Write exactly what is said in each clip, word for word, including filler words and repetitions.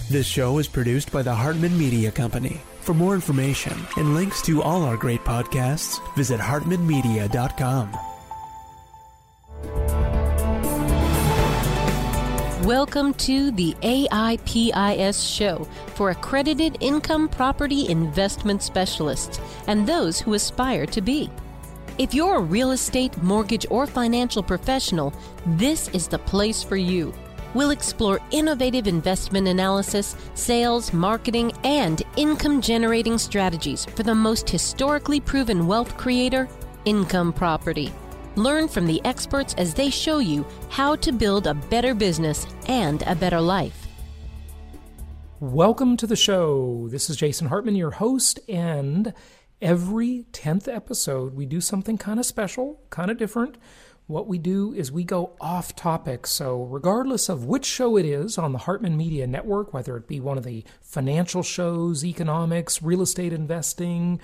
This show is produced by the Hartman Media Company. For more information and links to all our great podcasts, visit hartman media dot com. Welcome to the A I P I S show for accredited income property investment specialists and those who aspire to be. If you're a real estate, mortgage, or financial professional, this is the place for you. We'll explore innovative investment analysis, sales, marketing, and income-generating strategies for the most historically proven wealth creator, income property. Learn from the experts as they show you how to build a better business and a better life. Welcome to the show. This is Jason Hartman, your host, and every tenth episode we do something kind of special, kind of different. What we do is we go off topic. So regardless of which show it is on the Hartman Media Network, whether it be one of the financial shows, economics, real estate investing,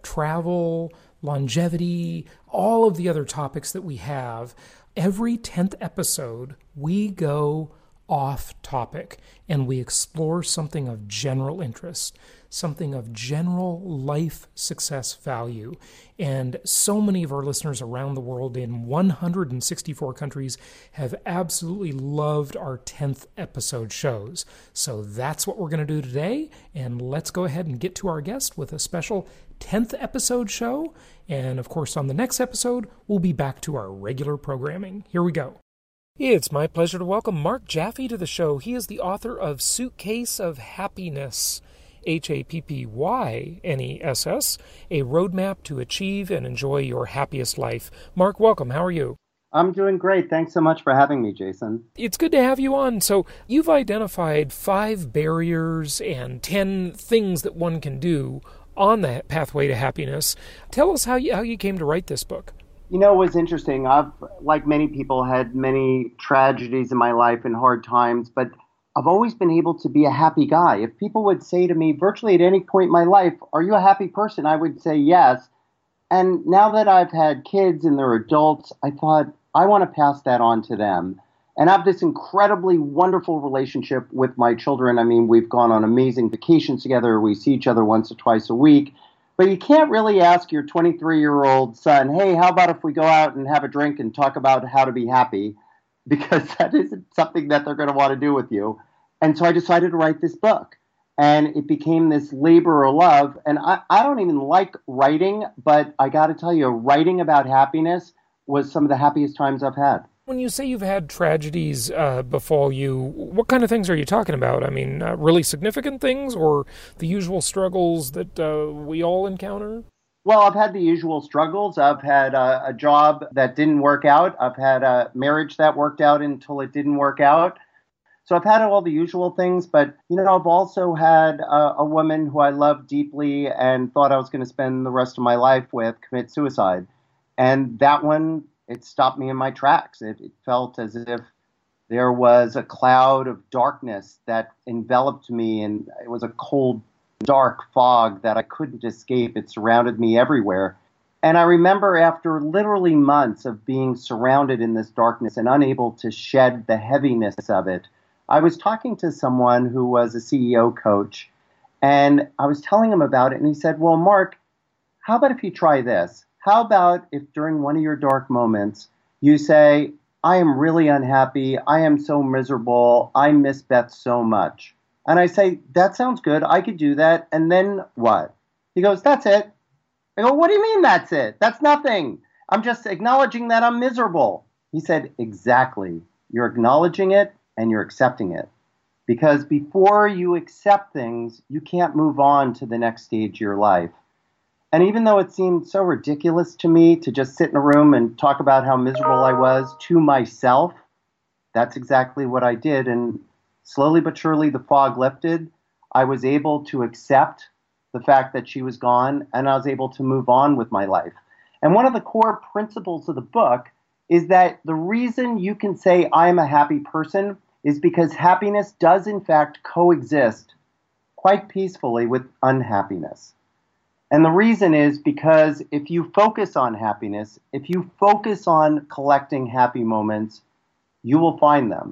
travel, longevity, all of the other topics that we have, every tenth episode we go off topic and we explore something of general interest, something of general life success value. And so many of our listeners around the world in one hundred sixty-four countries have absolutely loved our tenth episode shows. So that's what we're going to do today. And let's go ahead and get to our guest with a special tenth episode show. And of course, on the next episode, we'll be back to our regular programming. Here we go. It's my pleasure to welcome Mark Jaffe to the show. He is the author of Suitcase of Happiness, H A P P Y N E S S, a roadmap to achieve and enjoy your happiest life. Mark, welcome. How are you? I'm doing great. Thanks so much for having me, Jason. It's good to have you on. So you've identified five barriers and ten things that one can do on the pathway to happiness. Tell us how you, how you came to write this book. You know, it was interesting. I've, like many people, had many tragedies in my life and hard times, but I've always been able to be a happy guy. If people would say to me virtually at any point in my life, "Are you a happy person?" I would say yes. And now that I've had kids and they're adults, I thought I want to pass that on to them. And I have this incredibly wonderful relationship with my children. I mean, we've gone on amazing vacations together. We see each other once or twice a week. But you can't really ask your twenty-three-year-old son, "Hey, how about if we go out and have a drink and talk about how to be happy?" Because that isn't something that they're going to want to do with you. And so I decided to write this book. And it became this labor of love. And I, I don't even like writing, but I got to tell you, writing about happiness was some of the happiest times I've had. When you say you've had tragedies uh, befall you, what kind of things are you talking about? I mean, uh, really significant things or the usual struggles that uh, we all encounter? Well, I've had the usual struggles. I've had a, a job that didn't work out. I've had a marriage that worked out until it didn't work out. So I've had all the usual things. But, you know, I've also had a, a woman who I loved deeply and thought I was going to spend the rest of my life with commit suicide. And that one, it stopped me in my tracks. It, it felt as if there was a cloud of darkness that enveloped me, and it was a cold, dark fog that I couldn't escape. It surrounded me everywhere. And I remember after literally months of being surrounded in this darkness and unable to shed the heaviness of it, I was talking to someone who was a C E O coach, and I was telling him about it, and he said, "Well, Mark, how about if you try this? How about if during one of your dark moments you say, 'I am really unhappy. I am so miserable. I miss Beth so much.'" And I say, "That sounds good. I could do that. And then what?" He goes, "That's it." I go, "What do you mean that's it? That's nothing. I'm just acknowledging that I'm miserable." He said, "Exactly. You're acknowledging it and you're accepting it. Because before you accept things, you can't move on to the next stage of your life." And even though it seemed so ridiculous to me to just sit in a room and talk about how miserable I was to myself, that's exactly what I did. And slowly but surely the fog lifted. I was able to accept the fact that she was gone, and I was able to move on with my life. And one of the core principles of the book is that the reason you can say I am a happy person is because happiness does in fact coexist quite peacefully with unhappiness. And the reason is because if you focus on happiness, if you focus on collecting happy moments, you will find them.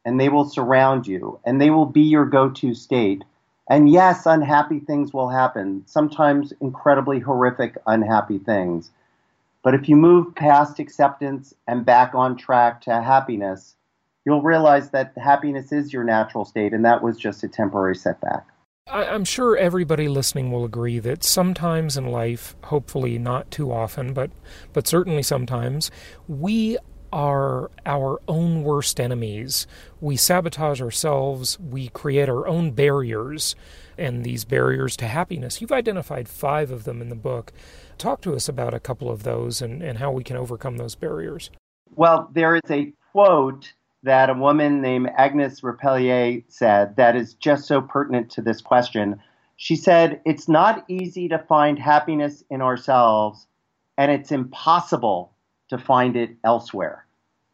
and they will surround you, and they will be your go-to state. And yes, unhappy things will happen, sometimes incredibly horrific, unhappy things. But if you move past acceptance and back on track to happiness, you'll realize that happiness is your natural state, and that was just a temporary setback. I'm sure everybody listening will agree that sometimes in life, hopefully not too often, but but certainly sometimes, we are our own worst enemies. We sabotage ourselves, we create our own barriers, and these barriers to happiness. You've identified five of them in the book. Talk to us about a couple of those and, and how we can overcome those barriers. Well, there is a quote that a woman named Agnes Repellier said that is just so pertinent to this question. She said, "It's not easy to find happiness in ourselves, and it's impossible to find it elsewhere."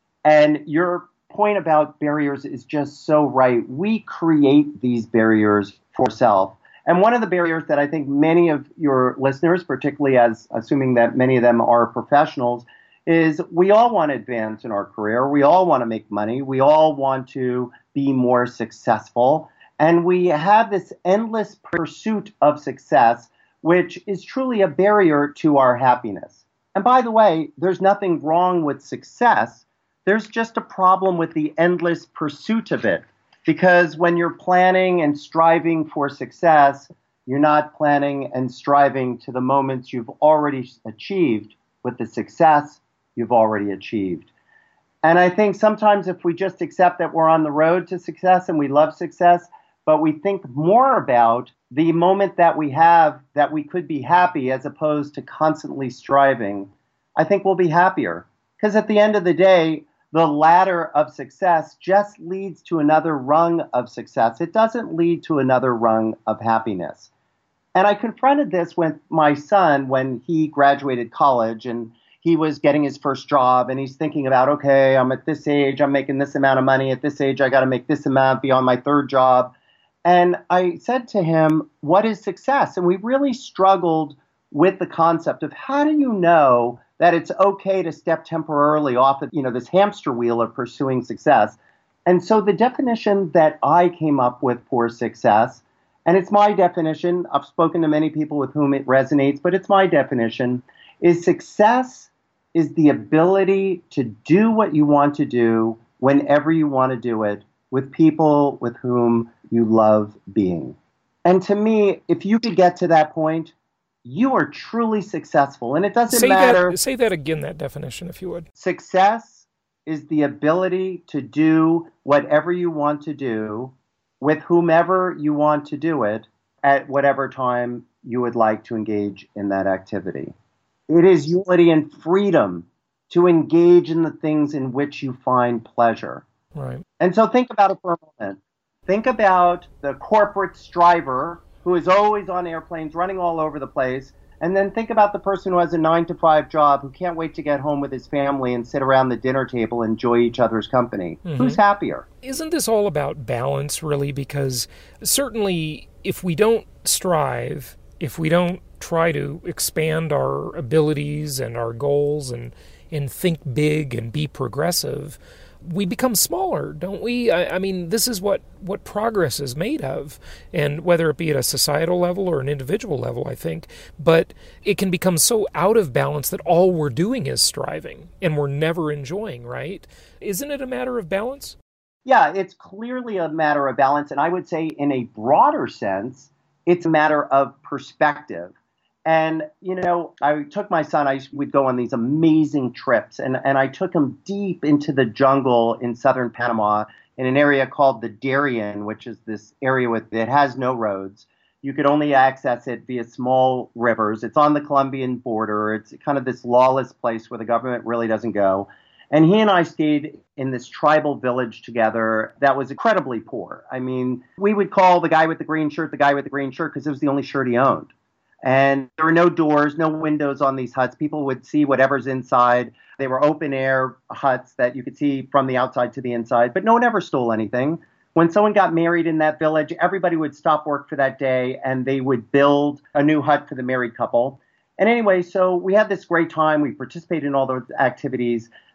And your point about barriers is just so right. We create these barriers for ourselves. And one of the barriers that I think many of your listeners, particularly as assuming that many of them are professionals, is we all want to advance in our career. We all want to make money. We all want to be more successful. And we have this endless pursuit of success, which is truly a barrier to our happiness. And by the way, there's nothing wrong with success. There's just a problem with the endless pursuit of it. Because when you're planning and striving for success, you're not planning and striving to the moments you've already achieved with the success you've already achieved. And I think sometimes if we just accept that we're on the road to success and we love success, but we think more about the moment that we have that we could be happy as opposed to constantly striving, I think we'll be happier. Because at the end of the day, the ladder of success just leads to another rung of success. It doesn't lead to another rung of happiness. And I confronted this with my son when he graduated college and he was getting his first job and he's thinking about, okay, I'm at this age, I'm making this amount of money. At this age, I got to make this amount, be on my third job. And I said to him, what is success? And we really struggled with the concept of how do you know that it's okay to step temporarily off of, you know, this hamster wheel of pursuing success. And so the definition that I came up with for success, and it's my definition, I've spoken to many people with whom it resonates, but it's my definition, is success is the ability to do what you want to do whenever you want to do it with people with whom you love being. And to me, if you could get to that point, you are truly successful. And it doesn't say matter. That, say that again, that definition, if you would. Success is the ability to do whatever you want to do with whomever you want to do it at whatever time you would like to engage in that activity. It is unity and freedom to engage in the things in which you find pleasure. Right. And so think about it for a moment. Think about the corporate striver who is always on airplanes, running all over the place. And then think about the person who has a nine to five job, who can't wait to get home with his family and sit around the dinner table and enjoy each other's company. Mm-hmm. Who's happier? Isn't this all about balance, really? Because certainly if we don't strive, if we don't try to expand our abilities and our goals and, and think big and be progressive, we become smaller, don't we? I, I mean, this is what, what progress is made of, and whether it be at a societal level or an individual level, I think, but it can become so out of balance that all we're doing is striving, and we're never enjoying, right? Isn't it a matter of balance? Yeah, it's clearly a matter of balance, and I would say in a broader sense, it's a matter of perspective. And, you know, I took my son, I would go on these amazing trips, and, and I took him deep into the jungle in southern Panama in an area called the Darien, which is this area with that has no roads. You could only access it via small rivers. It's on the Colombian border. It's kind of this lawless place where the government really doesn't go. And he and I stayed in this tribal village together that was incredibly poor. I mean, we would call the guy with the green shirt the guy with the green shirt because it was the only shirt he owned. And there were no doors, no windows on these huts. People would see whatever's inside. They were open air huts that you could see from the outside to the inside, but no one ever stole anything. When someone got married in that village, everybody would stop work for that day and they would build a new hut for the married couple. And anyway, so we had this great time. We participated in all those activities.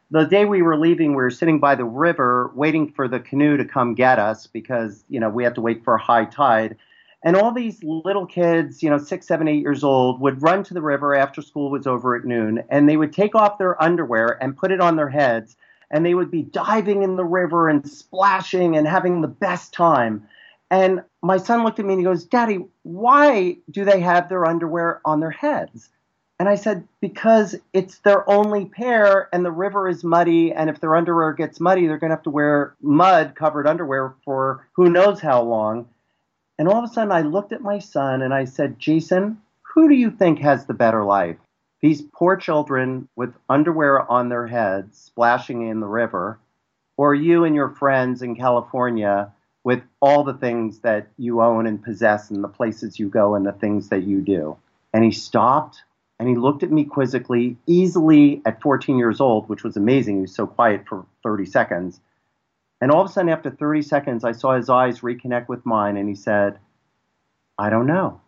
The day we were leaving, we were sitting by the river waiting for the canoe to come get us because, you know, we had to wait for a high tide. And all these little kids, you know, six, seven, eight years old, would run to the river after school was over at noon, and they would take off their underwear and put it on their heads, and they would be diving in the river and splashing and having the best time. And my son looked at me and he goes, "Daddy, why do they have their underwear on their heads?" And I said, "Because it's their only pair and the river is muddy. And if their underwear gets muddy, they're going to have to wear mud covered underwear for who knows how long." And all of a sudden I looked at my son and I said, "Jason, who do you think has the better life? These poor children with underwear on their heads splashing in the river, or you and your friends in California with all the things that you own and possess and the places you go and the things that you do?" And he stopped. And he looked at me quizzically, easily at fourteen years old, which was amazing. He was so quiet for thirty seconds. And all of a sudden, after thirty seconds, I saw his eyes reconnect with mine, and he said, "I don't know."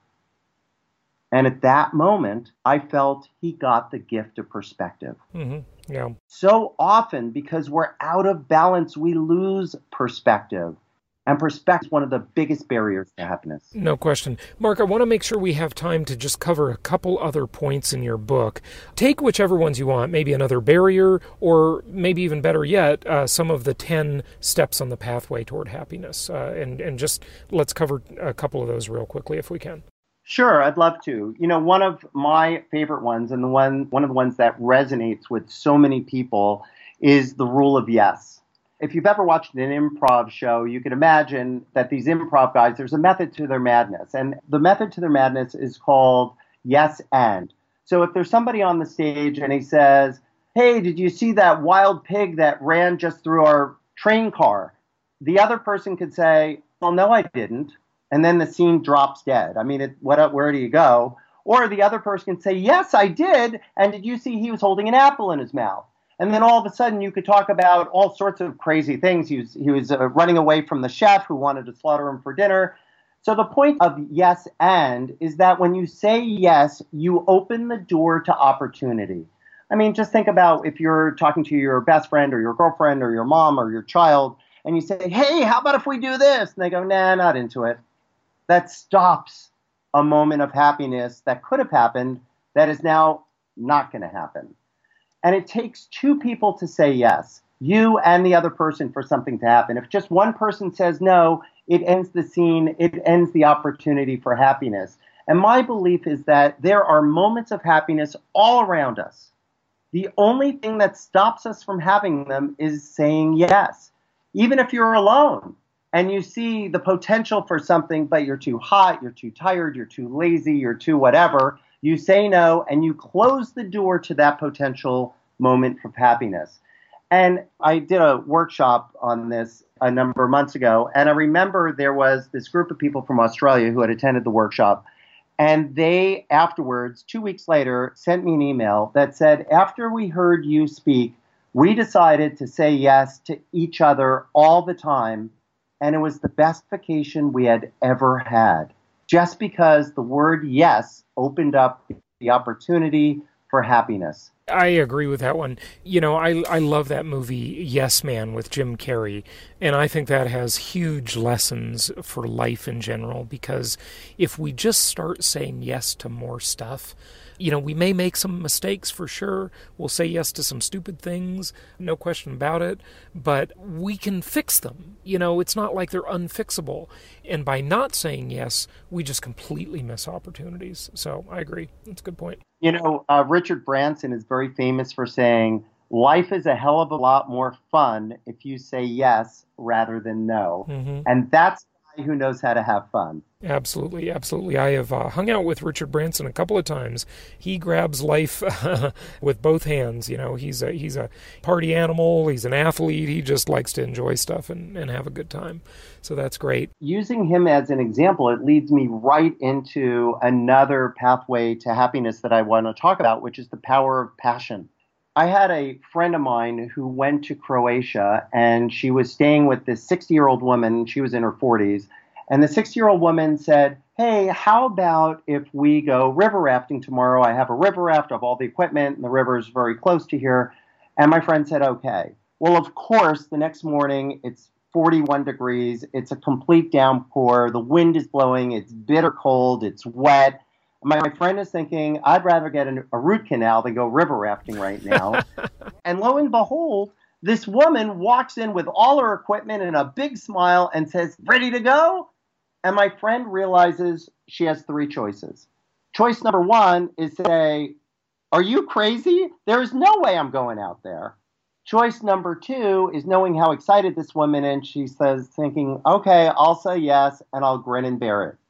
And at that moment, I felt he got the gift of perspective. Mm-hmm. Yeah. So often, because we're out of balance, we lose perspective. And perspective is one of the biggest barriers to happiness. No question. Mark, I want to make sure we have time to just cover a couple other points in your book. Take whichever ones you want, maybe another barrier, or maybe even better yet, uh, some of the ten steps on the pathway toward happiness. Uh, and, and just let's cover a couple of those real quickly if we can. Sure, I'd love to. You know, one of my favorite ones, and the one one of the ones that resonates with so many people, is the rule of yes. If you've ever watched an improv show, you can imagine that these improv guys, there's a method to their madness. And the method to their madness is called yes and. So if there's somebody on the stage and he says, "Hey, did you see that wild pig that ran just through our train car?" The other person could say, "Well, no, I didn't." And then the scene drops dead. I mean, it, what, where do you go? Or the other person can say, "Yes, I did. And did you see he was holding an apple in his mouth?" And then all of a sudden you could talk about all sorts of crazy things. He was, he was uh, running away from the chef who wanted to slaughter him for dinner. So the point of yes and is that when you say yes, you open the door to opportunity. I mean, just think about if you're talking to your best friend or your girlfriend or your mom or your child, and you say, "Hey, how about if we do this?" And they go, "Nah, not into it." That stops a moment of happiness that could have happened that is now not going to happen. And it takes two people to say yes, you and the other person, for something to happen. If just one person says no, it ends the scene, it ends the opportunity for happiness. And my belief is that there are moments of happiness all around us. The only thing that stops us from having them is saying yes. Even if you're alone and you see the potential for something, but you're too hot, you're too tired, you're too lazy, you're too whatever, you say no, and you close the door to that potential moment of happiness. And I did a workshop on this a number of months ago, and I remember there was this group of people from Australia who had attended the workshop, and they afterwards, two weeks later, sent me an email that said, "After we heard you speak, we decided to say yes to each other all the time, and it was the best vacation we had ever had." Just because the word yes opened up the opportunity for happiness. I agree with that one. You know, I I love that movie Yes Man with Jim Carrey, and I think that has huge lessons for life in general, because if we just start saying yes to more stuff, you know, we may make some mistakes for sure. We'll say yes to some stupid things, no question about it, but we can fix them. You know, it's not like they're unfixable. And by not saying yes, we just completely miss opportunities. So I agree. That's a good point. You know, uh, Richard Branson is very famous for saying, "Life is a hell of a lot more fun if you say yes rather than no." Mm-hmm. And that's the guy who knows how to have fun. Absolutely, absolutely. I have uh, hung out with Richard Branson a couple of times. He grabs life with both hands. You know, he's a he's a party animal. He's an athlete. He just likes to enjoy stuff and, and have a good time. So that's great. Using him as an example, it leads me right into another pathway to happiness that I want to talk about, which is the power of passion. I had a friend of mine who went to Croatia, and she was staying with this sixty-year-old woman. She was in her forties. And the sixty-year-old woman said, "Hey, how about if we go river rafting tomorrow? I have a river raft, I have all the equipment, and the river is very close to here." And my friend said, okay. Well, of course, the next morning, it's forty-one degrees. It's a complete downpour. The wind is blowing. It's bitter cold. It's wet. My, my friend is thinking, I'd rather get a, a root canal than go river rafting right now. And lo and behold, this woman walks in with all her equipment and a big smile and says, ready to go? And my friend realizes she has three choices. Choice number one is say, are you crazy? There is no way I'm going out there. Choice number two is knowing how excited this woman is. She says, thinking, okay, I'll say yes, and I'll grin and bear it.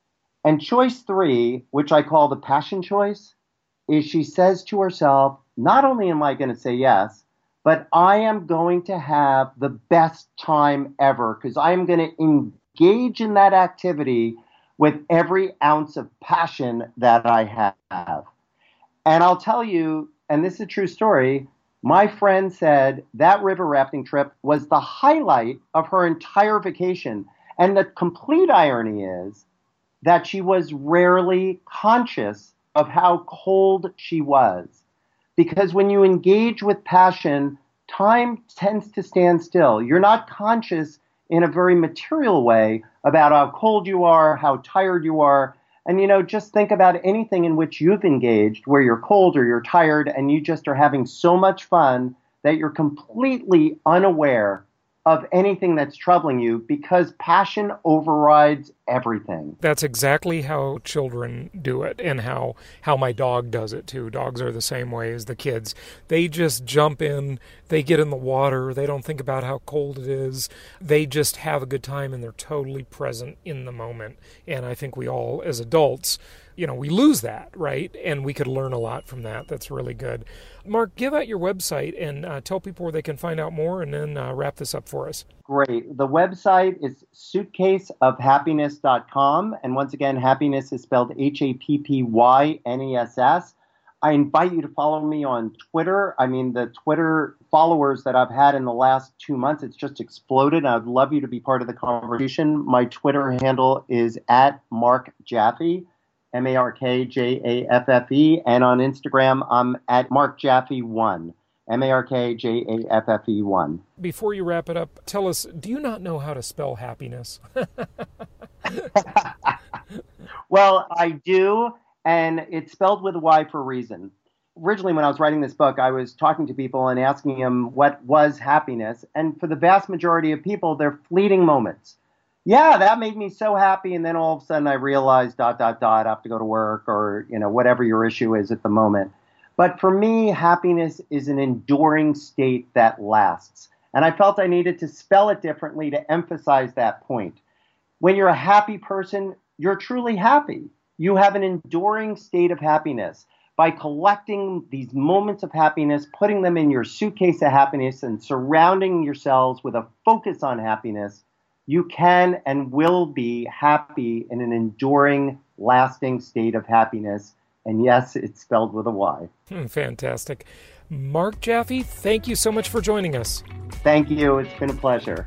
And choice three, which I call the passion choice, is she says to herself, not only am I going to say yes, but I am going to have the best time ever because I am going to engage in that activity with every ounce of passion that I have. And I'll tell you, and this is a true story, my friend said that river rafting trip was the highlight of her entire vacation. And the complete irony is that she was rarely conscious of how cold she was. Because when you engage with passion, time tends to stand still. You're not conscious in a very material way about how cold you are, how tired you are. And, you know, just think about anything in which you've engaged where you're cold or you're tired and you just are having so much fun that you're completely unaware of anything that's troubling you because passion overrides everything. That's exactly how children do it and how, how my dog does it too. Dogs are the same way as the kids. They just jump in, they get in the water, they don't think about how cold it is. They just have a good time and they're totally present in the moment. And I think we all, as adults, you know, we lose that, right? And we could learn a lot from that. That's really good. Mark, give out your website and uh, tell people where they can find out more and then uh, wrap this up for us. Great. The website is suitcase of happiness dot com. And once again, happiness is spelled H A P P Y N E S S. I invite you to follow me on Twitter. I mean, the Twitter followers that I've had in the last two months, it's just exploded. I'd love you to be part of the conversation. My Twitter handle is at Mark Jaffe. M A R K J A F F E, and on Instagram, I'm at Mark Jaffe one, M A R K J A F F E one. Before you wrap it up, tell us, do you not know how to spell happiness? Well, I do, and it's spelled with a Y for a reason. Originally, when I was writing this book, I was talking to people and asking them what was happiness, and for the vast majority of people, they're fleeting moments. Yeah, that made me so happy. And then all of a sudden I realized dot, dot, dot, I have to go to work or, you know, whatever your issue is at the moment. But for me, happiness is an enduring state that lasts. And I felt I needed to spell it differently to emphasize that point. When you're a happy person, you're truly happy. You have an enduring state of happiness. By collecting these moments of happiness, putting them in your suitcase of happiness and surrounding yourselves with a focus on happiness, you can and will be happy in an enduring, lasting state of happiness. And yes, it's spelled with a Y. Hmm, fantastic. Mark Jaffe, thank you so much for joining us. Thank you. It's been a pleasure.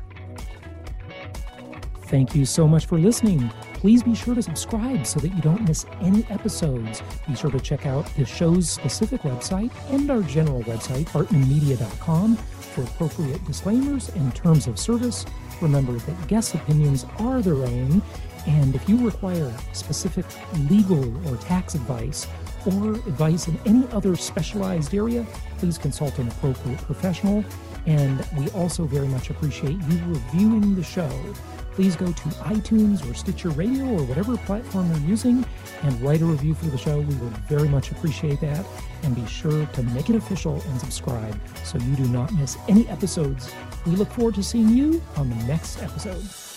Thank you so much for listening. Please be sure to subscribe so that you don't miss any episodes. Be sure to check out the show's specific website and our general website, hartman media dot com, for appropriate disclaimers and terms of service. Remember that guest opinions are their own, and if you require specific legal or tax advice or advice in any other specialized area, please consult an appropriate professional. And we also very much appreciate you reviewing the show. Please go to iTunes or Stitcher Radio or whatever platform you're using and write a review for the show. We would very much appreciate that. And be sure to make it official and subscribe so you do not miss any episodes. We look forward to seeing you on the next episode.